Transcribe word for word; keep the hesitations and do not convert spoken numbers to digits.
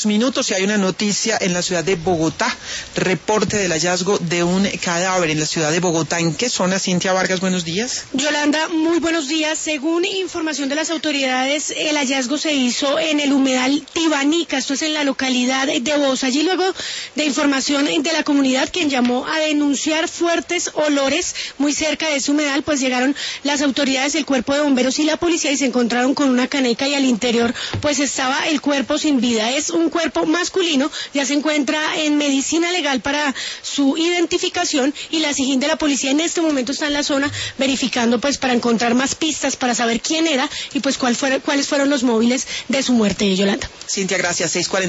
dos minutos y hay una noticia en la ciudad de Bogotá, reporte del hallazgo de un cadáver en la ciudad de Bogotá. ¿En qué zona, Cintia Vargas? Buenos días. Yolanda, muy buenos días. Según información de las autoridades, el hallazgo se hizo en el humedal Tibanica, esto es en la localidad de Bosa. Allí, luego de información de la comunidad, quien llamó a denunciar fuertes olores muy cerca de ese humedal, pues llegaron las autoridades, el cuerpo de bomberos y la policía, y se encontraron con una caneca y al interior pues estaba el cuerpo sin vida. Es un cuerpo masculino, ya se encuentra en medicina legal para su identificación, y la SIJIN de la policía en este momento está en la zona verificando pues para encontrar más pistas, para saber quién era y pues cuál fuera, cuáles fueron los móviles de su muerte, Yolanda. Cintia, gracias. seis cuarenta